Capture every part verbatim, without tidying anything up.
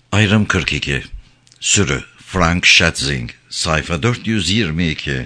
Ayrım kırk iki. Sürü Frank Schätzing. Sayfa dört yüz yirmi iki.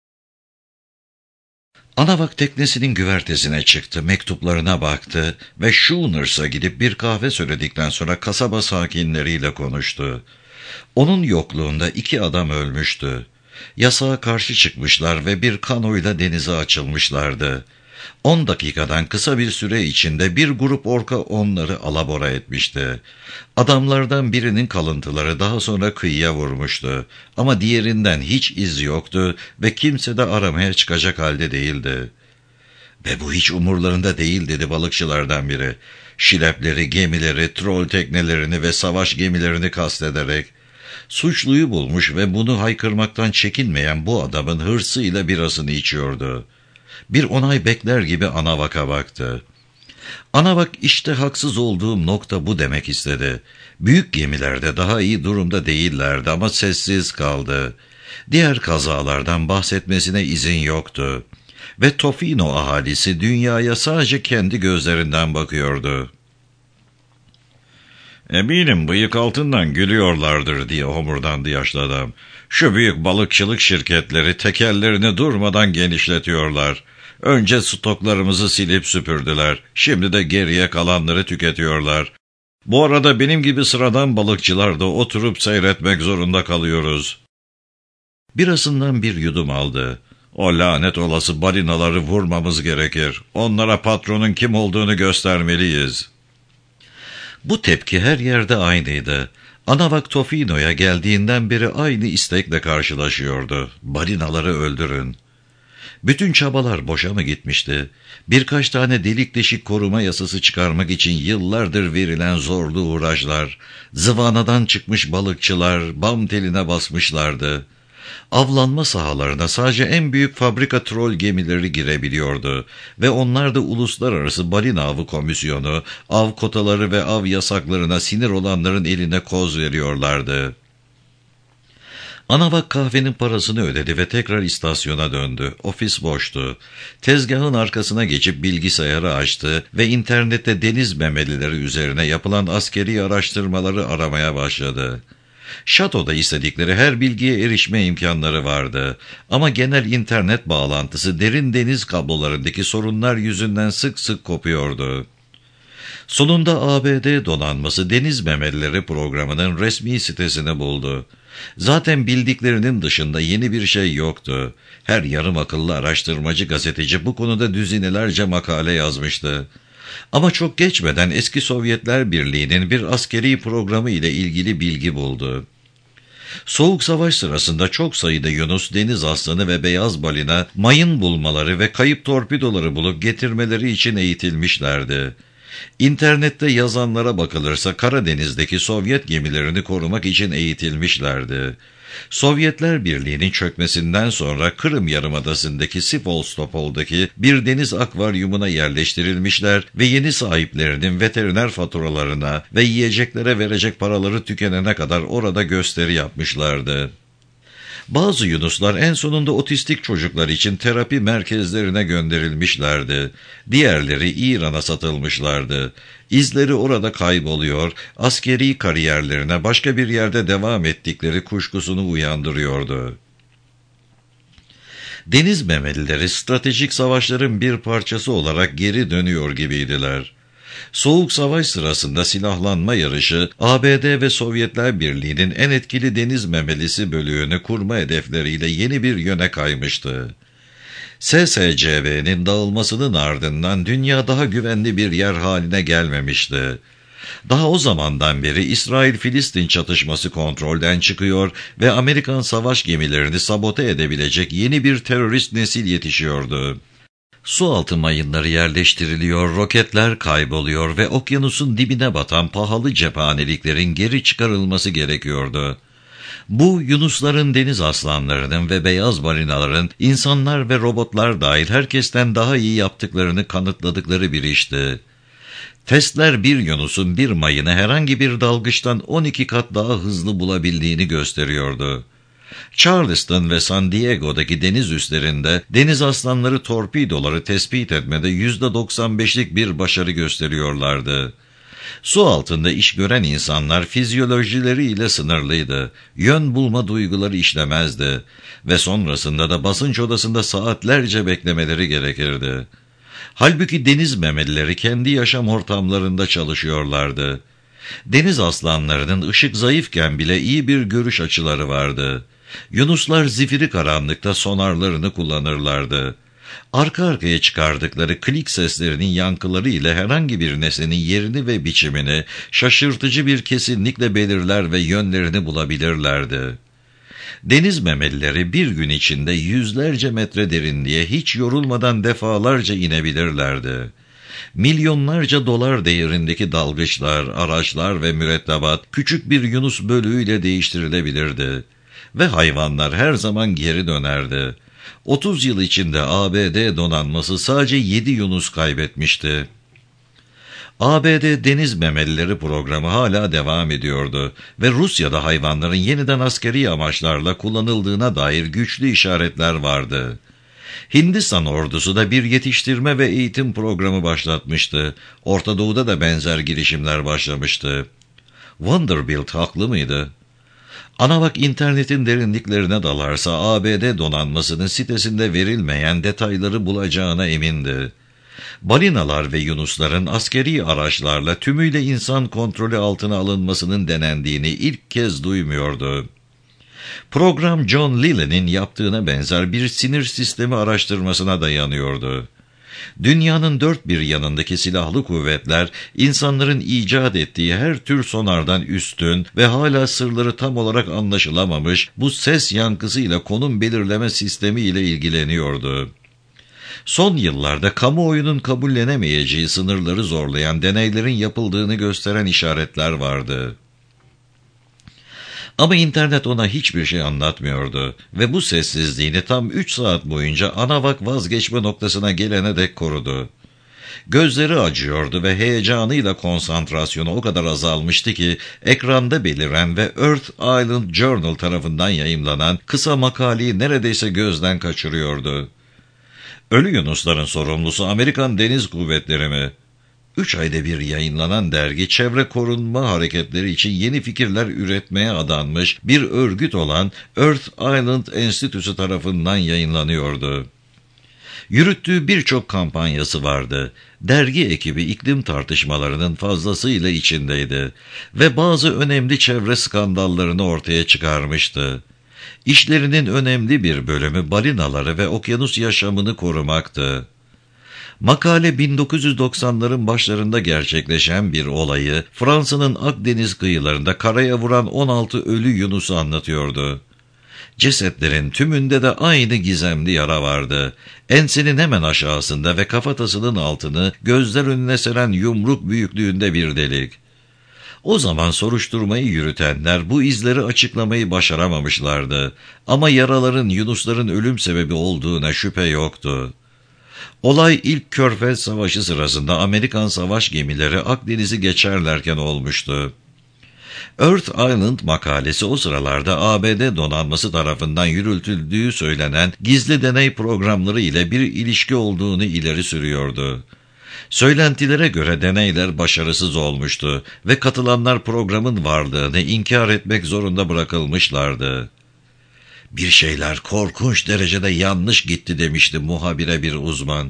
Anavak teknesinin güvertesine çıktı, mektuplarına baktı ve Schooners'a gidip bir kahve söyledikten sonra kasaba sakinleriyle konuştu. Onun yokluğunda iki adam ölmüştü. Yasağa karşı çıkmışlar ve bir kanoyla denize açılmışlardı. On dakikadan kısa bir süre içinde bir grup orka onları alabora etmişti. Adamlardan birinin kalıntıları daha sonra kıyıya vurmuştu. Ama diğerinden hiç iz yoktu ve kimse de aramaya çıkacak halde değildi. Ve bu hiç umurlarında değil, dedi balıkçılardan biri. Şilepleri, gemileri, trol teknelerini ve savaş gemilerini kastederek. Suçluyu bulmuş ve bunu haykırmaktan çekinmeyen bu adamın hırsıyla birasını içiyordu. Bir onay bekler gibi Anavak'a baktı. Anavak, işte haksız olduğum nokta bu demek istedi. Büyük gemilerde daha iyi durumda değillerdi ama sessiz kaldı. Diğer kazalardan bahsetmesine izin yoktu. Ve Tofino ahalisi dünyaya sadece kendi gözlerinden bakıyordu. "Eminim bıyık altından gülüyorlardır," diye homurdandı yaşlı adam. "Şu büyük balıkçılık şirketleri tekellerini durmadan genişletiyorlar. Önce stoklarımızı silip süpürdüler. Şimdi de geriye kalanları tüketiyorlar. Bu arada benim gibi sıradan balıkçılar da oturup seyretmek zorunda kalıyoruz." Birasından bir yudum aldı. "O lanet olası balinaları vurmamız gerekir. Onlara patronun kim olduğunu göstermeliyiz." Bu tepki her yerde aynıydı. Anavak Tofino'ya geldiğinden beri aynı istekle karşılaşıyordu. Balinaları öldürün. Bütün çabalar boşa mı gitmişti? Birkaç tane delik deşik koruma yasası çıkarmak için yıllardır verilen zorlu uğraşlar, zıvanadan çıkmış balıkçılar bam teline basmışlardı. Avlanma sahalarına sadece en büyük fabrika trol gemileri girebiliyordu ve onlar da Uluslararası Balina Avı Komisyonu, av kotaları ve av yasaklarına sinir olanların eline koz veriyorlardı. Anavak kahvenin parasını ödedi ve tekrar istasyona döndü. Ofis boştu. Tezgahın arkasına geçip bilgisayarı açtı ve internette deniz memelileri üzerine yapılan askeri araştırmaları aramaya başladı. Şatoda istedikleri her bilgiye erişme imkanları vardı. Ama genel internet bağlantısı derin deniz kablolarındaki sorunlar yüzünden sık sık kopuyordu. Sonunda A B D donanması Deniz Memelileri programının resmi sitesini buldu. Zaten bildiklerinin dışında yeni bir şey yoktu. Her yarım akıllı araştırmacı gazeteci bu konuda düzinelerce makale yazmıştı. Ama çok geçmeden eski Sovyetler Birliği'nin bir askeri programı ile ilgili bilgi buldu. Soğuk Savaş sırasında çok sayıda yunus, deniz aslanı ve beyaz balina mayın bulmaları ve kayıp torpidoları bulup getirmeleri için eğitilmişlerdi. İnternette yazanlara bakılırsa Karadeniz'deki Sovyet gemilerini korumak için eğitilmişlerdi. Sovyetler Birliği'nin çökmesinden sonra Kırım Yarımadası'ndaki Sivastopol'daki bir deniz akvaryumuna yerleştirilmişler ve yeni sahiplerinin veteriner faturalarına ve yiyeceklere verecek paraları tükenene kadar orada gösteri yapmışlardı. Bazı yunuslar en sonunda otistik çocuklar için terapi merkezlerine gönderilmişlerdi. Diğerleri İran'a satılmışlardı. İzleri orada kayboluyor, askeri kariyerlerine başka bir yerde devam ettikleri kuşkusunu uyandırıyordu. Deniz memelileri stratejik savaşların bir parçası olarak geri dönüyor gibiydiler. Soğuk Savaş sırasında silahlanma yarışı, A B D ve Sovyetler Birliği'nin en etkili deniz memelisi bölüğünü kurma hedefleriyle yeni bir yöne kaymıştı. S S C B'nin dağılmasının ardından dünya daha güvenli bir yer haline gelmemişti. Daha o zamandan beri İsrail-Filistin çatışması kontrolden çıkıyor ve Amerikan savaş gemilerini sabote edebilecek yeni bir terörist nesil yetişiyordu. Sualtı mayınları yerleştiriliyor, roketler kayboluyor ve okyanusun dibine batan pahalı cephaneliklerin geri çıkarılması gerekiyordu. Bu, yunusların, deniz aslanlarının ve beyaz balinaların insanlar ve robotlar dahil herkesten daha iyi yaptıklarını kanıtladıkları bir işti. Testler bir yunusun bir mayını herhangi bir dalgıçtan on iki kat daha hızlı bulabildiğini gösteriyordu. Charleston ve San Diego'daki deniz üslerinde deniz aslanları torpidoları tespit etmede yüzde doksan beşlik bir başarı gösteriyorlardı. Su altında iş gören insanlar fizyolojileriyle sınırlıydı. Yön bulma duyguları işlemezdi ve sonrasında da basınç odasında saatlerce beklemeleri gerekirdi. Halbuki deniz memelileri kendi yaşam ortamlarında çalışıyorlardı. Deniz aslanlarının ışık zayıfken bile iyi bir görüş açıları vardı. Yunuslar zifiri karanlıkta sonarlarını kullanırlardı. Arka arkaya çıkardıkları klik seslerinin yankıları ile herhangi bir nesnenin yerini ve biçimini şaşırtıcı bir kesinlikle belirler ve yönlerini bulabilirlerdi. Deniz memelileri bir gün içinde yüzlerce metre derinliğe hiç yorulmadan defalarca inebilirlerdi. Milyonlarca dolar değerindeki dalgıçlar, araçlar ve mürettebat küçük bir yunus bölüğüyle değiştirilebilirdi. Ve hayvanlar her zaman geri dönerdi. otuz yıl içinde A B D donanması sadece yedi yunus kaybetmişti. A B D deniz memelileri programı hala devam ediyordu ve Rusya'da hayvanların yeniden askeri amaçlarla kullanıldığına dair güçlü işaretler vardı. Hindistan ordusu da bir yetiştirme ve eğitim programı başlatmıştı. Orta Doğu'da da benzer girişimler başlamıştı. Vanderbilt haklı mıydı? Ana bak internetin derinliklerine dalarsa A B D donanmasının sitesinde verilmeyen detayları bulacağına emindi. Balinalar ve yunusların askeri araçlarla tümüyle insan kontrolü altına alınmasının denendiğini ilk kez duymuyordu. Program John Lilly'nin yaptığına benzer bir sinir sistemi araştırmasına dayanıyordu. Dünyanın dört bir yanındaki silahlı kuvvetler, insanların icat ettiği her tür sonardan üstün ve hala sırları tam olarak anlaşılamamış bu ses yankısıyla konum belirleme sistemi ile ilgileniyordu. Son yıllarda kamuoyunun kabullenemeyeceği sınırları zorlayan deneylerin yapıldığını gösteren işaretler vardı. Ama internet ona hiçbir şey anlatmıyordu ve bu sessizliğini tam üç saat boyunca Anavak vazgeçme noktasına gelene dek korudu. Gözleri acıyordu ve heyecanıyla konsantrasyonu o kadar azalmıştı ki ekranda beliren ve Earth Island Journal tarafından yayımlanan kısa makaleyi neredeyse gözden kaçırıyordu. Ölü Yunusların sorumlusu Amerikan Deniz Kuvvetleri mi? Üç ayda bir yayınlanan dergi, çevre korunma hareketleri için yeni fikirler üretmeye adanmış bir örgüt olan Earth Island Enstitüsü tarafından yayınlanıyordu. Yürüttüğü birçok kampanyası vardı. Dergi ekibi iklim tartışmalarının fazlasıyla içindeydi ve bazı önemli çevre skandallarını ortaya çıkarmıştı. İşlerinin önemli bir bölümü balinaları ve okyanus yaşamını korumaktı. Makale bin dokuz yüz doksanların başlarında gerçekleşen bir olayı, Fransa'nın Akdeniz kıyılarında karaya vuran on altı ölü yunusu anlatıyordu. Cesetlerin tümünde de aynı gizemli yara vardı. Ensenin hemen aşağısında ve kafatasının altını gözler önüne seren yumruk büyüklüğünde bir delik. O zaman soruşturmayı yürütenler bu izleri açıklamayı başaramamışlardı. Ama yaraların yunusların ölüm sebebi olduğuna şüphe yoktu. Olay ilk Körfez Savaşı sırasında Amerikan savaş gemileri Akdeniz'i geçerlerken olmuştu. Earth Island makalesi o sıralarda A B D donanması tarafından yürütüldüğü söylenen gizli deney programları ile bir ilişki olduğunu ileri sürüyordu. Söylentilere göre deneyler başarısız olmuştu ve katılanlar programın varlığını inkar etmek zorunda bırakılmışlardı. Bir şeyler korkunç derecede yanlış gitti demişti muhabire bir uzman.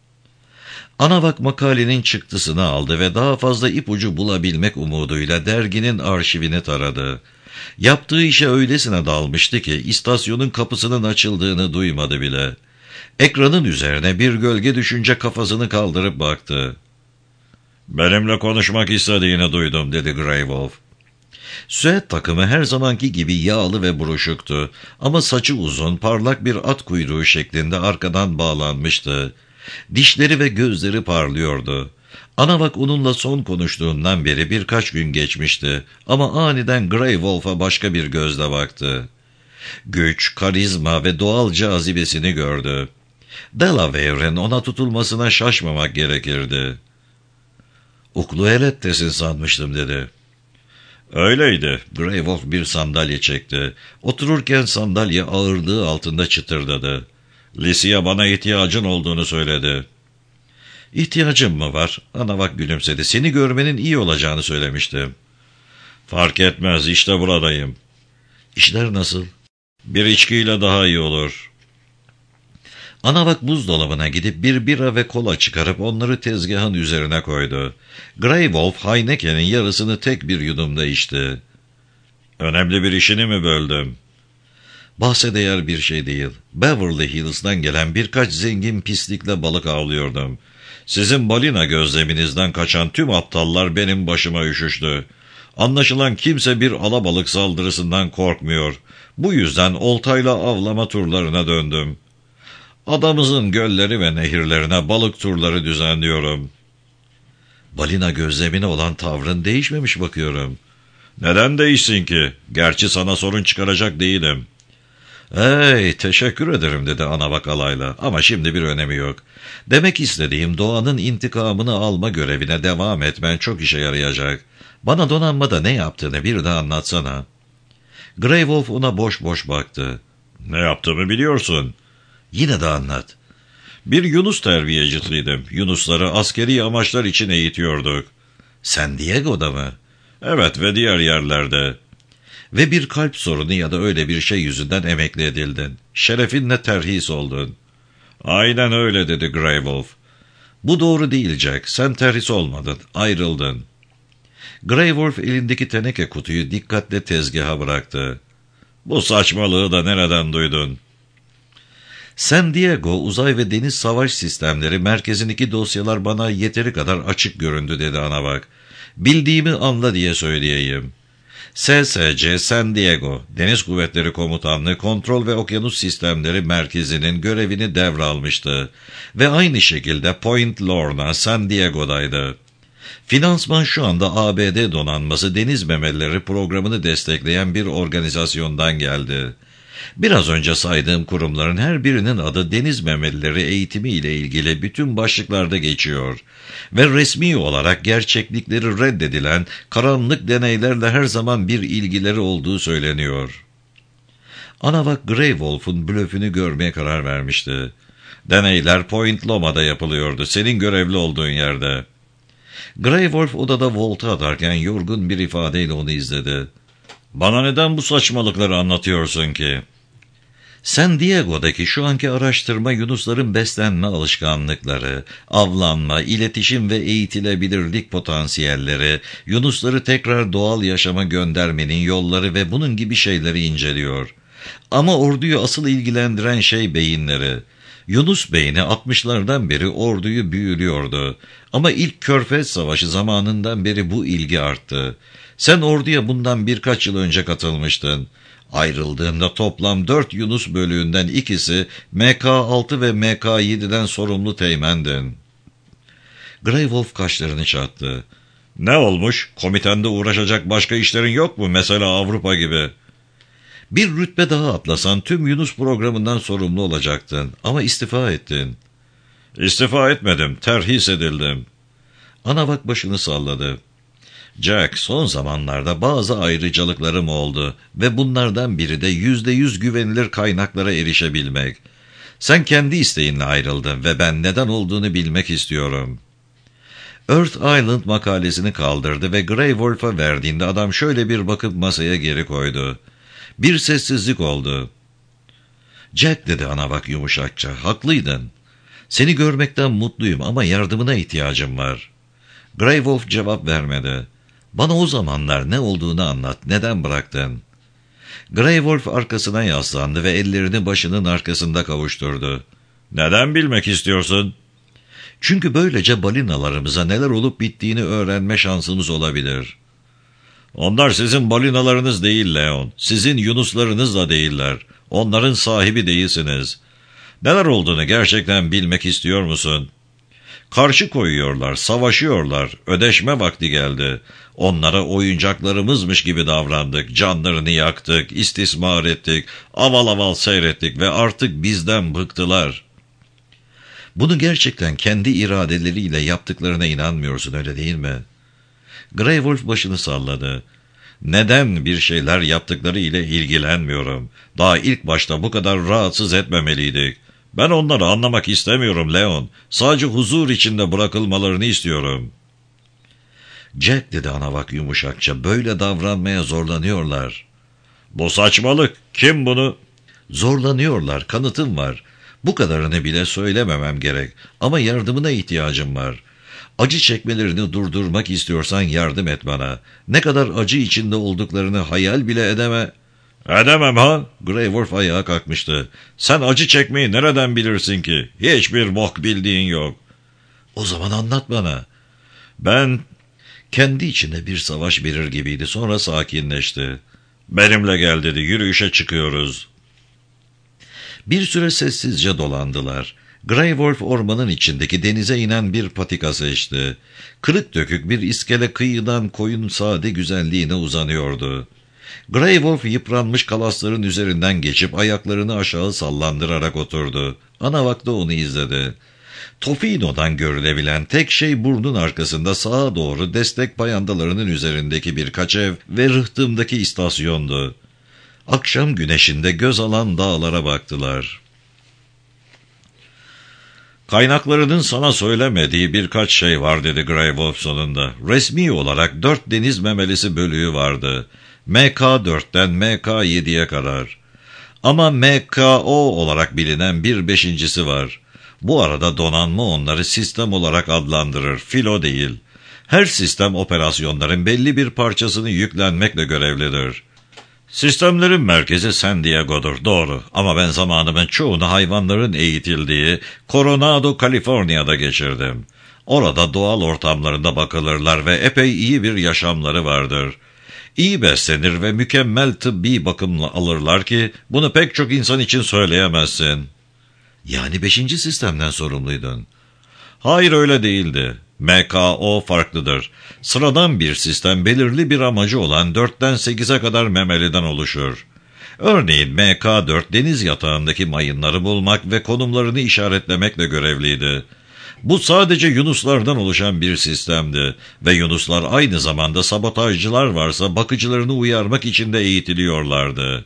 Anavak makalenin çıktısını aldı ve daha fazla ipucu bulabilmek umuduyla derginin arşivini taradı. Yaptığı işe öylesine dalmıştı ki istasyonun kapısının açıldığını duymadı bile. Ekranın üzerine bir gölge düşünce kafasını kaldırıp baktı. "Benimle konuşmak istediğini duydum," dedi Grey Wolf. Süet takımı her zamanki gibi yağlı ve buruşuktu ama saçı uzun, parlak bir at kuyruğu şeklinde arkadan bağlanmıştı. Dişleri ve gözleri parlıyordu. Anavak onunla son konuştuğundan beri birkaç gün geçmişti ama aniden Grey Wolf'a başka bir gözle baktı. Güç, karizma ve doğal cazibesini gördü. Delaware'in ona tutulmasına şaşmamak gerekirdi. "Ukluelet'tesin sanmıştım," dedi. "Öyleydi." Grey Wolf bir sandalye çekti. Otururken sandalye ağırlığı altında çıtırdadı. "Licia bana ihtiyacın olduğunu söyledi." İhtiyacım mı var? Anavak gülümsedi. Seni görmenin iyi olacağını söylemiştim. Fark etmez, işte buradayım. İşler nasıl? Bir içkiyle daha iyi olur. Anavak buzdolabına gidip bir bira ve kola çıkarıp onları tezgahın üzerine koydu. Grey Wolf Heineken'in yarısını tek bir yudumda içti. Önemli bir işini mi böldüm? Bahse değer bir şey değil. Beverly Hills'dan gelen birkaç zengin pislikle balık avlıyordum. Sizin balina gözleminizden kaçan tüm aptallar benim başıma üşüştü. Anlaşılan kimse bir alabalık saldırısından korkmuyor. Bu yüzden oltayla avlama turlarına döndüm. Adamızın gölleri ve nehirlerine balık turları düzenliyorum. Balina gözlemine olan tavrın değişmemiş bakıyorum. Neden değişsin ki? Gerçi sana sorun çıkaracak değilim. Hey, teşekkür ederim dedi Anavak alayla, ama şimdi bir önemi yok. Demek istediğim, doğanın intikamını alma görevine devam etmen çok işe yarayacak. Bana donanmada ne yaptığını bir de anlatsana. Grey Wolf ona boş boş baktı. Ne yaptığımı biliyorsun. Yine de anlat. Bir Yunus terbiyecisiydim. Yunusları askeri amaçlar için eğitiyorduk. San Diego'da mı? Evet, ve diğer yerlerde. Ve bir kalp sorunu ya da öyle bir şey yüzünden emekli edildin. Şerefinle terhis oldun. Aynen öyle dedi Grey Wolf. Bu doğru değil Jack. Sen terhis olmadın. Ayrıldın. Grey Wolf elindeki teneke kutuyu dikkatle tezgaha bıraktı. Bu saçmalığı da nereden duydun? San Diego Uzay ve Deniz Savaş Sistemleri merkezindeki dosyalar bana yeteri kadar açık göründü dedi Anavak. Bildiğimi anla diye söyleyeyim. S S C San Diego Deniz Kuvvetleri Komutanlığı Kontrol ve Okyanus Sistemleri Merkezi'nin görevini devralmıştı ve aynı şekilde Point Lorna San Diego'daydı. Finansman şu anda A B D donanması Deniz Memelileri programını destekleyen bir organizasyondan geldi. Biraz önce saydığım kurumların her birinin adı deniz memelileri eğitimi ile ilgili bütün başlıklarda geçiyor ve resmi olarak gerçeklikleri reddedilen karanlık deneylerle her zaman bir ilgileri olduğu söyleniyor. Anavak Grey Wolf'un blöfünü görmeye karar vermişti. Deneyler Point Loma'da yapılıyordu, senin görevli olduğun yerde. Grey Wolf odada volta atarken yorgun bir ifadeyle onu izledi. Bana neden bu saçmalıkları anlatıyorsun ki? San Diego'daki şu anki araştırma yunusların beslenme alışkanlıkları, avlanma, iletişim ve eğitilebilirlik potansiyelleri, yunusları tekrar doğal yaşama göndermenin yolları ve bunun gibi şeyleri inceliyor. Ama orduyu asıl ilgilendiren şey beyinleri. Yunus beyni altmışlardan beri orduyu büyülüyordu. Ama ilk Körfez Savaşı zamanından beri bu ilgi arttı. Sen orduya bundan birkaç yıl önce katılmıştın. Ayrıldığında toplam dört Yunus bölüğünden ikisi M K altı ve M K yedi'den sorumlu teğmendin. Grey Wolf kaşlarını çattı. Ne olmuş? Komitende uğraşacak başka işlerin yok mu? Mesela Avrupa gibi. Bir rütbe daha atlasan tüm Yunus programından sorumlu olacaktın. Ama istifa ettin. İstifa etmedim. Terhis edildim. Anavak başını salladı. Jack, son zamanlarda bazı ayrıcalıklarım oldu ve bunlardan biri de yüzde yüz güvenilir kaynaklara erişebilmek. Sen kendi isteğinle ayrıldın ve ben neden olduğunu bilmek istiyorum. Earth Island makalesini kaldırdı ve Grey Wolf'a verdiğinde adam şöyle bir bakıp masaya geri koydu. Bir sessizlik oldu. Jack dedi Anavak yumuşakça, haklıydın. Seni görmekten mutluyum ama yardımına ihtiyacım var. Grey Wolf cevap vermedi. Bana o zamanlar ne olduğunu anlat, neden bıraktın? Grey Wolf arkasına yaslandı ve ellerini başının arkasında kavuşturdu. Neden bilmek istiyorsun? Çünkü böylece balinalarımıza neler olup bittiğini öğrenme şansımız olabilir. Onlar sizin balinalarınız değil Leon, sizin yunuslarınız da değiller. Onların sahibi değilsiniz. Neler olduğunu gerçekten bilmek istiyor musun? Karşı koyuyorlar, savaşıyorlar, ödeşme vakti geldi. Onlara oyuncaklarımızmış gibi davrandık, canlarını yaktık, istismar ettik, aval aval seyrettik ve artık bizden bıktılar. Bunu gerçekten kendi iradeleriyle yaptıklarına inanmıyorsun, öyle değil mi? Grey Wolf başını salladı. Neden bir şeyler yaptıkları ile ilgilenmiyorum. Daha ilk başta bu kadar rahatsız etmemeliydik. Ben onları anlamak istemiyorum Leon. Sadece huzur içinde bırakılmalarını istiyorum. Jack, dedi Anavak yumuşakça, böyle davranmaya zorlanıyorlar. Bu saçmalık. Kim bunu? Zorlanıyorlar, kanıtım var. Bu kadarını bile söylememem gerek. Ama yardımına ihtiyacım var. Acı çekmelerini durdurmak istiyorsan yardım et bana. Ne kadar acı içinde olduklarını hayal bile edeme... Edemem ha? Grey Wolf ayağa kalkmıştı. Sen acı çekmeyi nereden bilirsin ki? Hiçbir bok bildiğin yok. O zaman anlat bana. Ben... Kendi içinde bir savaş verir gibiydi. Sonra sakinleşti. Benimle gel, dedi. Yürüyüşe çıkıyoruz. Bir süre sessizce dolandılar. Grey Wolf ormanın içindeki denize inen bir patika seçti. Kırık dökük bir iskele kıyıdan koyun sade güzelliğine uzanıyordu. Grey Wolf yıpranmış kalasların üzerinden geçip ayaklarını aşağı sallandırarak oturdu. Anavak da onu izledi. Tofino'dan görülebilen tek şey burnun arkasında sağa doğru destek payandalarının üzerindeki birkaç ev ve rıhtımdaki istasyondu. Akşam güneşinde göz alan dağlara baktılar. Kaynaklarının sana söylemediği birkaç şey var, dedi Grey Wolf sonunda. Resmi olarak dört deniz memelisi bölüğü vardı. M K dörtten M K yediye kadar. Ama M K O olarak bilinen bir beşincisi var. Bu arada donanma onları sistem olarak adlandırır, filo değil. Her sistem operasyonların belli bir parçasını yüklenmekle görevlidir. Sistemlerin merkezi San Diego'dur, doğru. Ama ben zamanımın çoğunu hayvanların eğitildiği Coronado, Kaliforniya'da geçirdim. Orada doğal ortamlarında bakılırlar ve epey iyi bir yaşamları vardır. İyi beslenir ve mükemmel tıbbi bakımla alırlar ki bunu pek çok insan için söyleyemezsin. Yani beşinci sistemden sorumluydun. Hayır, öyle değildi. M K O farklıdır. Sıradan bir sistem belirli bir amacı olan dörtten sekize kadar memeliden oluşur. Örneğin M K dört deniz yatağındaki mayınları bulmak ve konumlarını işaretlemekle görevliydi. Bu sadece yunuslardan oluşan bir sistemdi ve yunuslar aynı zamanda sabotajcılar varsa bakıcılarını uyarmak için de eğitiliyorlardı.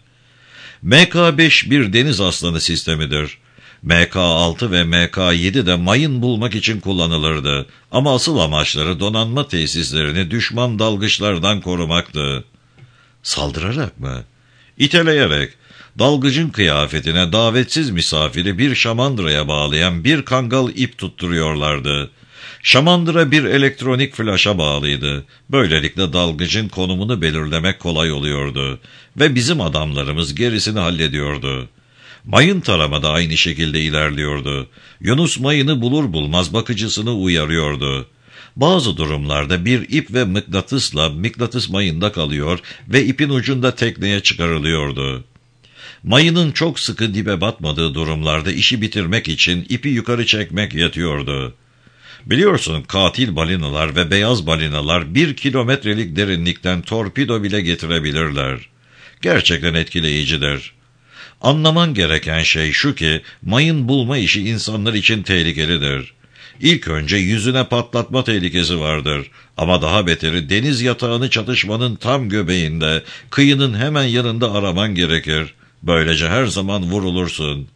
M K beş bir deniz aslanı sistemidir. M K altı ve M K yedi de mayın bulmak için kullanılırdı. Ama asıl amaçları donanma tesislerini düşman dalgıçlardan korumaktı. Saldırarak mı? İteleyerek. Dalgıcın kıyafetine davetsiz misafiri bir şamandıraya bağlayan bir kangal ip tutturuyorlardı. Şamandıra bir elektronik flaşa bağlıydı. Böylelikle dalgıcın konumunu belirlemek kolay oluyordu. Ve bizim adamlarımız gerisini hallediyordu. Mayın tarama da aynı şekilde ilerliyordu. Yunus mayını bulur bulmaz bakıcısını uyarıyordu. Bazı durumlarda bir ip ve mıknatısla mıknatıs mayında kalıyor ve ipin ucunda tekneye çıkarılıyordu. Mayının çok sıkı dibe batmadığı durumlarda işi bitirmek için ipi yukarı çekmek yetiyordu. Biliyorsun, katil balinalar ve beyaz balinalar bir kilometrelik derinlikten torpido bile getirebilirler. Gerçekten etkileyicidir. Anlaman gereken şey şu ki, mayın bulma işi insanlar için tehlikelidir. İlk önce yüzüne patlatma tehlikesi vardır. Ama daha beteri deniz yatağını çatışmanın tam göbeğinde, kıyının hemen yanında araman gerekir. Böylece her zaman vurulursun.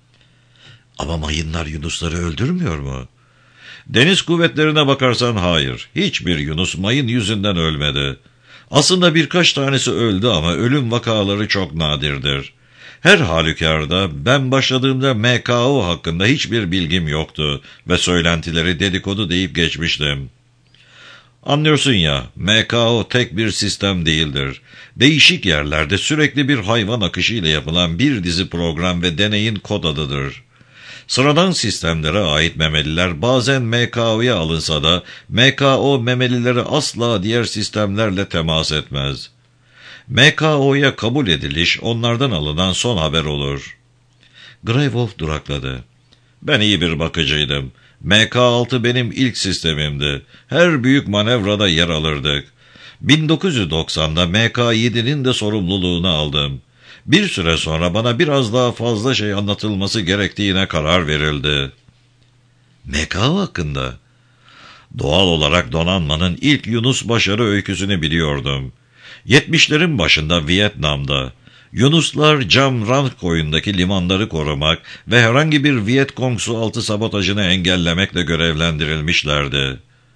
Ama mayınlar yunusları öldürmüyor mu? Deniz kuvvetlerine bakarsan hayır. Hiçbir yunus mayın yüzünden ölmedi. Aslında birkaç tanesi öldü ama ölüm vakaları çok nadirdir. Her halükarda ben başladığımda M K O hakkında hiçbir bilgim yoktu ve söylentileri dedikodu deyip geçmiştim. Anlıyorsun ya, M K O tek bir sistem değildir. Değişik yerlerde sürekli bir hayvan akışı ile yapılan bir dizi program ve deneyin kod adıdır. Sıradan sistemlere ait memeliler bazen M K O'ya alınsa da M K O memelileri asla diğer sistemlerle temas etmez. M K O'ya kabul ediliş onlardan alınan son haber olur. Grey Wolf durakladı. Ben iyi bir bakıcıydım. M K altı benim ilk sistemimdi. Her büyük manevrada yer alırdık. bin dokuz yüz doksanda M K yedinin de sorumluluğunu aldım. Bir süre sonra bana biraz daha fazla şey anlatılması gerektiğine karar verildi. M K O hakkında? Doğal olarak donanmanın ilk Yunus başarı öyküsünü biliyordum. Yetmişlerin başında Vietnam'da. Yunuslar Cam Ranh koyundaki limanları korumak ve herhangi bir Vietcong sualtı sabotajını engellemekle görevlendirilmişlerdi.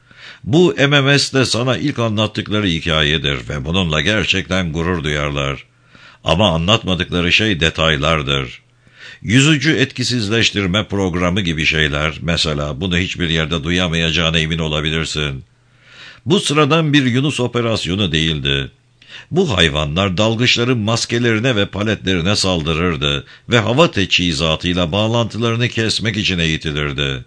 Bu M M S'de sana ilk anlattıkları hikayedir ve bununla gerçekten gurur duyarlar. Ama anlatmadıkları şey detaylardır. Yüzücü etkisizleştirme programı gibi şeyler, mesela bunu hiçbir yerde duyamayacağına emin olabilirsin. Bu sıradan bir Yunus operasyonu değildi. Bu hayvanlar dalgıçların maskelerine ve paletlerine saldırırdı ve hava teçhizatıyla bağlantılarını kesmek için eğitilirdi.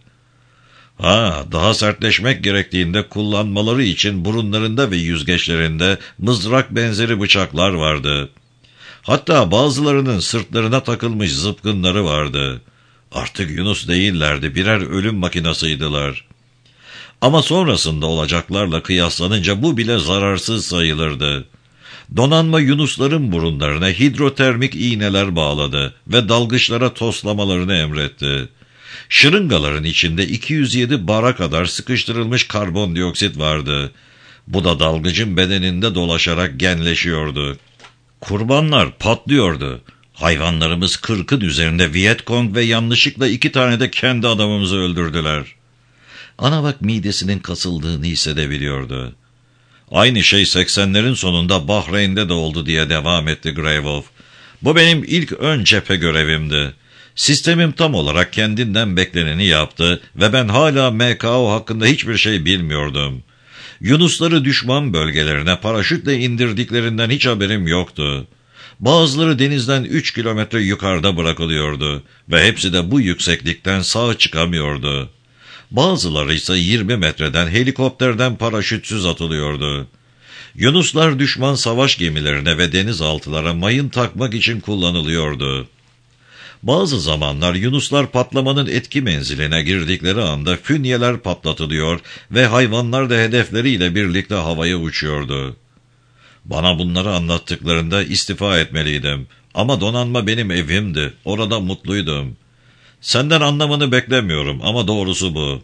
Ha, daha sertleşmek gerektiğinde kullanmaları için burunlarında ve yüzgeçlerinde mızrak benzeri bıçaklar vardı. Hatta bazılarının sırtlarına takılmış zıpkınları vardı. Artık Yunus değillerdi, birer ölüm makinasıydılar. Ama sonrasında olacaklarla kıyaslanınca bu bile zararsız sayılırdı. Donanma Yunusların burunlarına hidrotermik iğneler bağladı ve dalgıçlara toslamalarını emretti. Şırıngaların içinde iki yüz yedi bara kadar sıkıştırılmış karbondioksit vardı. Bu da dalgıcın bedeninde dolaşarak genleşiyordu. Kurbanlar patlıyordu. Hayvanlarımız kırkın üzerinde Vietcong ve yanlışlıkla iki tane de kendi adamımızı öldürdüler. Ana bak midesinin kasıldığını hissedebiliyordu. Aynı şey seksenlerin sonunda Bahreyn'de de oldu diye devam etti Grey Wolf. Bu benim ilk ön cephe görevimdi. Sistemim tam olarak kendinden bekleneni yaptı ve ben hala M K O hakkında hiçbir şey bilmiyordum. Yunusları düşman bölgelerine paraşütle indirdiklerinden hiç haberim yoktu. Bazıları denizden üç kilometre yukarıda bırakılıyordu ve hepsi de bu yükseklikten sağ çıkamıyordu. Bazıları ise yirmi metreden helikopterden paraşütsüz atılıyordu. Yunuslar düşman savaş gemilerine ve denizaltılara mayın takmak için kullanılıyordu. Bazı zamanlar Yunuslar patlamanın etki menziline girdikleri anda fünyeler patlatılıyor ve hayvanlar da hedefleriyle birlikte havaya uçuyordu. Bana bunları anlattıklarında istifa etmeliydim. Ama donanma benim evimdi. Orada mutluydum. Senden anlamanı beklemiyorum ama doğrusu bu.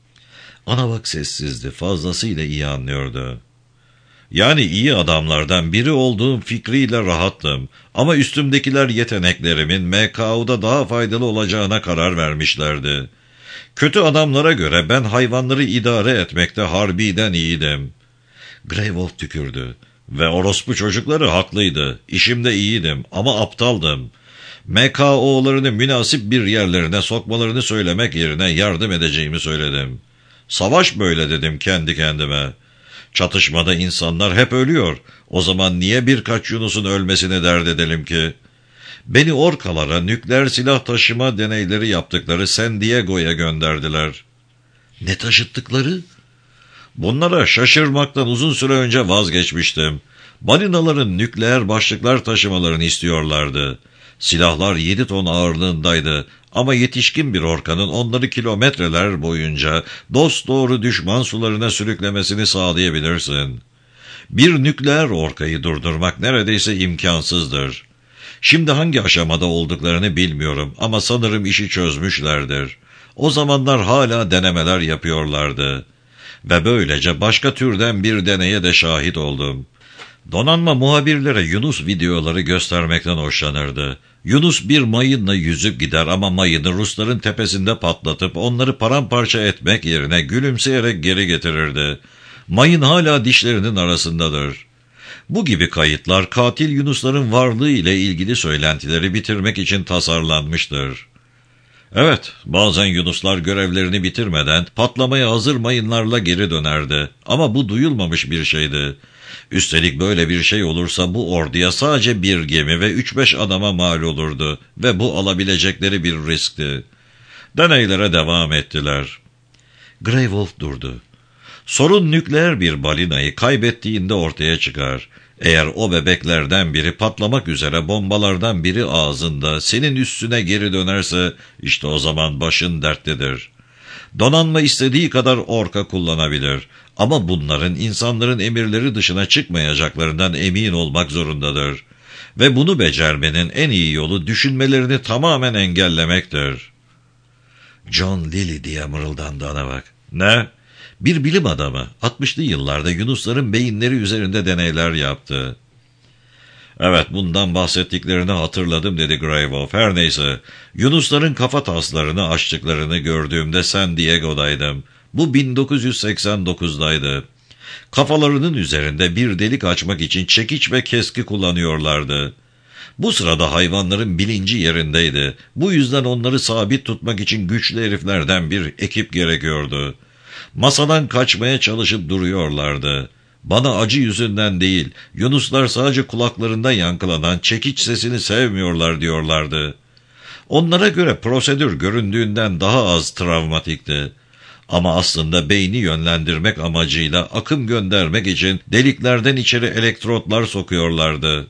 Ana bak sessizdi. Fazlasıyla iyi anlıyordu. Yani iyi adamlardan biri olduğum fikriyle rahattım. Ama üstümdekiler yeteneklerimin M K O'da daha faydalı olacağına karar vermişlerdi. Kötü adamlara göre ben hayvanları idare etmekte harbiden iyiydim. Grey Wolf tükürdü. Ve orospu çocukları haklıydı. İşimde iyiydim ama aptaldım. M K O'larını münasip bir yerlerine sokmalarını söylemek yerine yardım edeceğimi söyledim. Savaş böyle dedim kendi kendime. Çatışmada insanlar hep ölüyor. O zaman niye birkaç Yunus'un ölmesini dert edelim ki? Beni orkalara nükleer silah taşıma deneyleri yaptıkları San Diego'ya gönderdiler. Ne taşıttıkları? Bunlara şaşırmaktan uzun süre önce vazgeçmiştim. Balinaların nükleer başlıklar taşımalarını istiyorlardı. Silahlar yedi ton ağırlığındaydı ama yetişkin bir orkanın onları kilometreler boyunca dosdoğru düşman sularına sürüklemesini sağlayabilirsin. Bir nükleer orkayı durdurmak neredeyse imkansızdır. Şimdi hangi aşamada olduklarını bilmiyorum ama sanırım işi çözmüşlerdir. O zamanlar hala denemeler yapıyorlardı. Ve böylece başka türden bir deneye de şahit oldum. Donanma muhabirlere Yunus videoları göstermekten hoşlanırdı. Yunus bir mayınla yüzüp gider ama mayını Rusların tepesinde patlatıp onları paramparça etmek yerine gülümseyerek geri getirirdi. Mayın hala dişlerinin arasındadır. Bu gibi kayıtlar katil Yunusların varlığı ile ilgili söylentileri bitirmek için tasarlanmıştır. Evet, bazen Yunuslar görevlerini bitirmeden patlamaya hazır mayınlarla geri dönerdi. Ama bu duyulmamış bir şeydi. Üstelik böyle bir şey olursa bu orduya sadece bir gemi ve üç beş adama mal olurdu ve bu alabilecekleri bir riskti. Deneylere devam ettiler. Grey Wolf durdu. Sorun nükleer bir balinayı kaybettiğinde ortaya çıkar. Eğer o bebeklerden biri patlamak üzere bombalardan biri ağzında senin üstüne geri dönerse işte o zaman başın dertlidir. Donanma istediği kadar orka kullanabilir ama bunların insanların emirleri dışına çıkmayacaklarından emin olmak zorundadır. Ve bunu becermenin en iyi yolu düşünmelerini tamamen engellemektir. John Lilly diye mırıldandı ana bak. Ne? Bir bilim adamı altmışlı yıllarda Yunusların beyinleri üzerinde deneyler yaptı. Evet, bundan bahsettiklerini hatırladım dedi Grey Wolf. Her neyse, Yunusların kafa taslarını açtıklarını gördüğümde San Diego'daydım. Bu bin dokuz yüz seksen dokuzdaydı. Kafalarının üzerinde bir delik açmak için çekiç ve keski kullanıyorlardı. Bu sırada hayvanların bilinci yerindeydi. Bu yüzden onları sabit tutmak için güçlü heriflerden bir ekip gerekiyordu. Masadan kaçmaya çalışıp duruyorlardı. Bana acı yüzünden değil, Yunuslar sadece kulaklarında yankılanan çekiç sesini sevmiyorlar diyorlardı. Onlara göre prosedür göründüğünden daha az travmatikti. Ama aslında beyni yönlendirmek amacıyla akım göndermek için deliklerden içeri elektrotlar sokuyorlardı.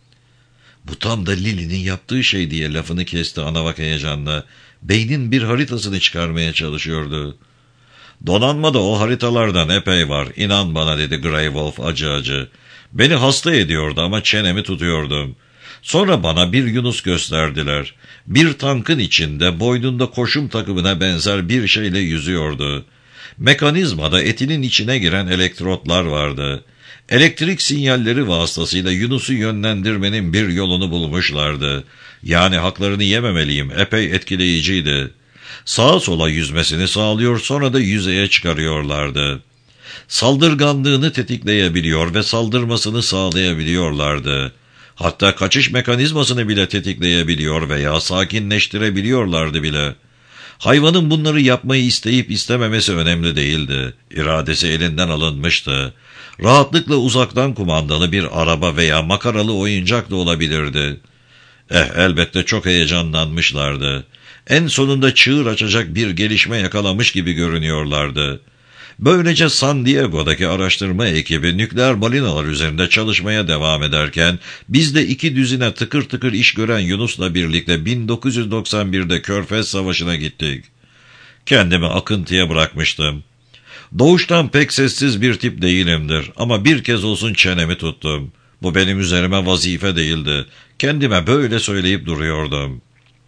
Bu tam da Lily'nin yaptığı şey diye lafını kesti Anavak heyecanla. Beynin bir haritasını çıkarmaya çalışıyordu. Donanmada o haritalardan epey var, inan bana dedi Grey Wolf acı acı. Beni hasta ediyordu ama çenemi tutuyordum. Sonra bana bir Yunus gösterdiler. Bir tankın içinde boynunda koşum takımına benzer bir şeyle yüzüyordu. Mekanizmada etinin içine giren elektrotlar vardı. Elektrik sinyalleri vasıtasıyla Yunus'u yönlendirmenin bir yolunu bulmuşlardı. Yani haklarını yememeliyim, epey etkileyiciydi. Sağa sola yüzmesini sağlıyor, sonra da yüzeye çıkarıyorlardı. Saldırganlığını tetikleyebiliyor ve saldırmasını sağlayabiliyorlardı. Hatta kaçış mekanizmasını bile tetikleyebiliyor veya sakinleştirebiliyorlardı bile. Hayvanın bunları yapmayı isteyip istememesi önemli değildi. İradesi elinden alınmıştı. Rahatlıkla uzaktan kumandalı bir araba veya makaralı oyuncak da olabilirdi. Eh, elbette çok heyecanlanmışlardı. En sonunda çığır açacak bir gelişme yakalamış gibi görünüyorlardı. Böylece San Diego'daki araştırma ekibi nükleer balinalar üzerinde çalışmaya devam ederken biz de iki düzine tıkır tıkır iş gören Yunus'la birlikte bin dokuz yüz doksan birde Körfez Savaşı'na gittik. Kendimi akıntıya bırakmıştım. Doğuştan pek sessiz bir tip değilimdir ama bir kez olsun çenemi tuttum. Bu benim üzerime vazife değildi. Kendime böyle söyleyip duruyordum.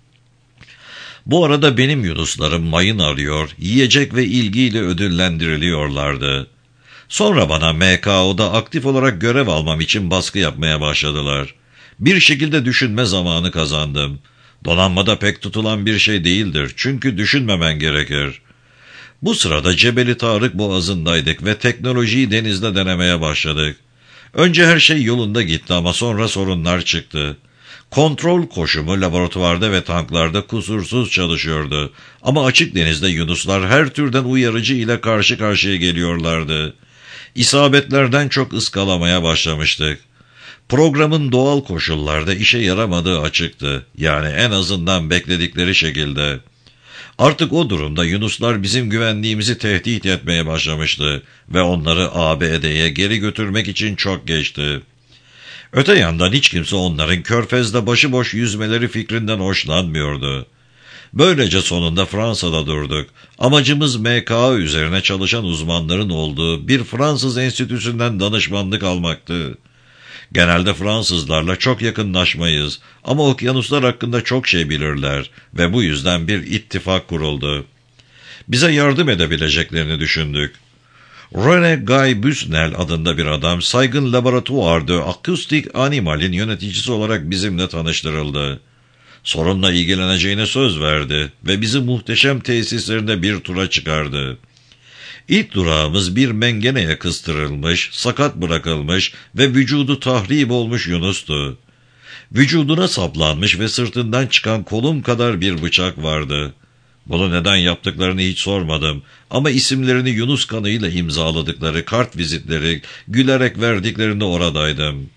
Bu arada benim Yunuslarım mayın arıyor, yiyecek ve ilgiyle ödüllendiriliyorlardı. Sonra bana M K O'da aktif olarak görev almam için baskı yapmaya başladılar. Bir şekilde düşünme zamanı kazandım. Donanmada pek tutulan bir şey değildir, çünkü düşünmemen gerekir. Bu sırada Cebeli Tarık Boğazı'ndaydık ve teknolojiyi denizde denemeye başladık. Önce her şey yolunda gitti ama sonra sorunlar çıktı. Kontrol koşumu laboratuvarda ve tanklarda kusursuz çalışıyordu. Ama açık denizde Yunuslar her türden uyarıcı ile karşı karşıya geliyorlardı. İsabetlerden çok ıskalamaya başlamıştık. Programın doğal koşullarda işe yaramadığı açıktı. Yani en azından bekledikleri şekilde. Artık o durumda Yunuslar bizim güvenliğimizi tehdit etmeye başlamıştı ve onları A B D'ye geri götürmek için çok geçti. Öte yandan hiç kimse onların Körfez'de başıboş yüzmeleri fikrinden hoşlanmıyordu. Böylece sonunda Fransa'da durduk. Amacımız M K O üzerine çalışan uzmanların olduğu bir Fransız enstitüsünden danışmanlık almaktı. Genelde Fransızlarla çok yakınlaşmayız ama okyanuslar hakkında çok şey bilirler ve bu yüzden bir ittifak kuruldu. Bize yardım edebileceklerini düşündük. René Guy Busnel adında bir adam saygın laboratuvarda akustik animalin yöneticisi olarak bizimle tanıştırıldı. Sorunla ilgileneceğine söz verdi ve bizi muhteşem tesislerinde bir tura çıkardı. İlk durağımız bir mengeneye kıstırılmış, sakat bırakılmış ve vücudu tahrip olmuş Yunus'tu. Vücuduna saplanmış ve sırtından çıkan kolum kadar bir bıçak vardı. Bunu neden yaptıklarını hiç sormadım ama isimlerini Yunus kanıyla imzaladıkları kart vizitleri gülerek verdiklerinde oradaydım.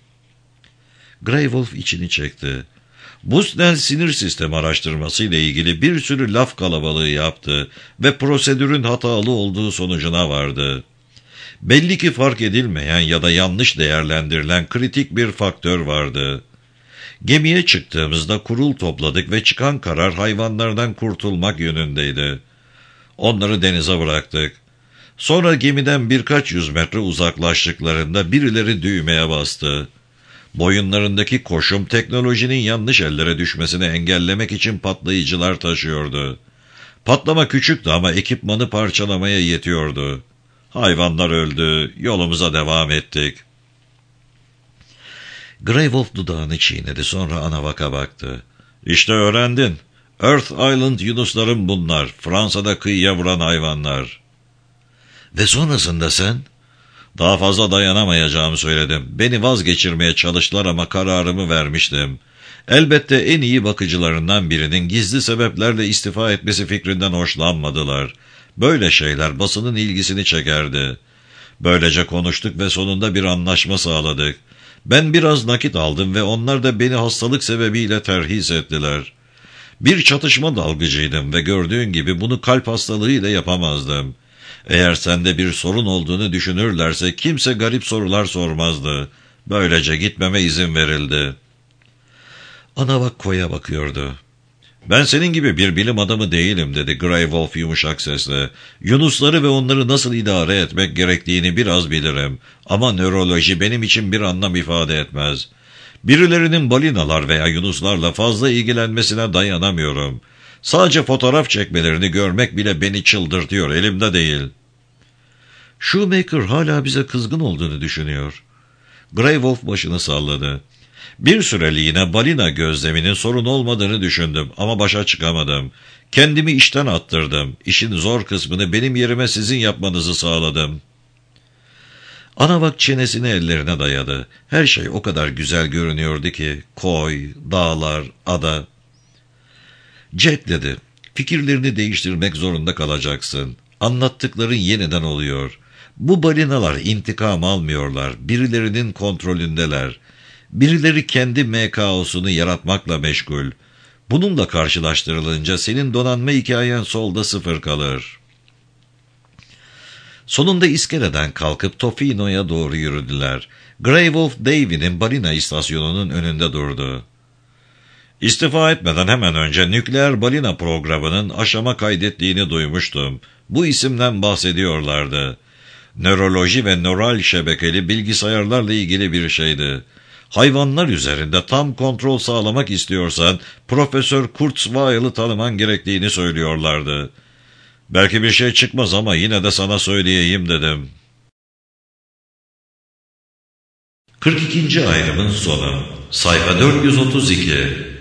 Grey Wolf içini çekti. Busnel sinir sistemi araştırması ile ilgili bir sürü laf kalabalığı yaptı ve prosedürün hatalı olduğu sonucuna vardı. Belli ki fark edilmeyen ya da yanlış değerlendirilen kritik bir faktör vardı. Gemiye çıktığımızda kurul topladık ve çıkan karar hayvanlardan kurtulmak yönündeydi. Onları denize bıraktık. Sonra gemiden birkaç yüz metre uzaklaştıklarında birileri düğmeye bastı. Boyunlarındaki koşum teknolojinin yanlış ellere düşmesini engellemek için patlayıcılar taşıyordu. Patlama küçüktü ama ekipmanı parçalamaya yetiyordu. Hayvanlar öldü, yolumuza devam ettik. Grey Wolf dudağını çiğnedi, sonra Anavak'a baktı. İşte öğrendin. Earth Island yunusların bunlar. Fransa'da kıyıya vuran hayvanlar. Ve sonrasında sen? Daha fazla dayanamayacağımı söyledim. Beni vazgeçirmeye çalıştılar ama kararımı vermiştim. Elbette en iyi bakıcılarından birinin gizli sebeplerle istifa etmesi fikrinden hoşlanmadılar. Böyle şeyler basının ilgisini çekerdi. Böylece konuştuk ve sonunda bir anlaşma sağladık. Ben biraz nakit aldım ve onlar da beni hastalık sebebiyle terhis ettiler. Bir çatışma dalgıcıydım ve gördüğün gibi bunu kalp hastalığıyla yapamazdım. Eğer sende bir sorun olduğunu düşünürlerse kimse garip sorular sormazdı. Böylece gitmeme izin verildi. Anavak koya bakıyordu. Ben senin gibi bir bilim adamı değilim dedi Grey Wolf yumuşak sesle. Yunusları ve onları nasıl idare etmek gerektiğini biraz bilirim. Ama nöroloji benim için bir anlam ifade etmez. Birilerinin balinalar veya yunuslarla fazla ilgilenmesine dayanamıyorum. Sadece fotoğraf çekmelerini görmek bile beni çıldırtıyor, elimde değil. Shoemaker hala bize kızgın olduğunu düşünüyor. Grey Wolf başını salladı. Bir süreliğine balina gözleminin sorun olmadığını düşündüm ama başa çıkamadım. Kendimi işten attırdım. İşin zor kısmını benim yerime sizin yapmanızı sağladım. Anavak çenesini ellerine dayadı. Her şey o kadar güzel görünüyordu ki. Koy, dağlar, ada. Jack dedi, fikirlerini değiştirmek zorunda kalacaksın. Anlattıkların yeniden oluyor. Bu balinalar intikam almıyorlar. Birilerinin kontrolündeler. Birileri kendi M K O'sunu yaratmakla meşgul. Bununla karşılaştırılınca senin donanma hikayen solda sıfır kalır. Sonunda iskeleden kalkıp Tofino'ya doğru yürüdüler. Grey Wolf Davy'nin balina istasyonunun önünde durdu. İstifa etmeden hemen önce nükleer balina programının aşama kaydettiğini duymuştum. Bu isimden bahsediyorlardı. Nöroloji ve nöral şebekeli bilgisayarlarla ilgili bir şeydi. Hayvanlar üzerinde tam kontrol sağlamak istiyorsan Profesör Kurzweil'ı tanıman gerektiğini söylüyorlardı. Belki bir şey çıkmaz ama yine de sana söyleyeyim dedim. kırk ikinci ayrımın sonu. Sayfa dört yüz otuz iki.